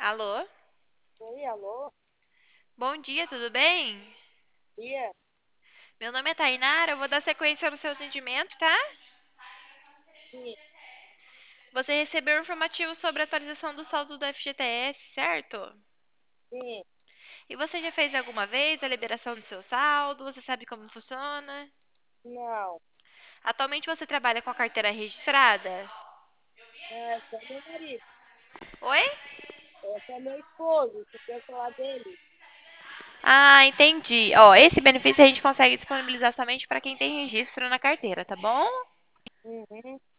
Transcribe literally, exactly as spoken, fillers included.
Alô? Oi, alô? Bom dia, tudo bem? Dia? Meu nome é Tainara, eu vou dar sequência no seu atendimento, tá? Sim, Você recebeu um informativo sobre a atualização do saldo do F G T S, certo? sim, E você já fez alguma vez a liberação do seu saldo? Você sabe como funciona? não. Atualmente você trabalha com a carteira registrada? É só meu marido. Oi? Esse é meu esposo. Você quer falar dele? Ah, entendi. Ó, esse benefício a gente consegue disponibilizar somente para quem tem registro na carteira, tá bom? Uhum.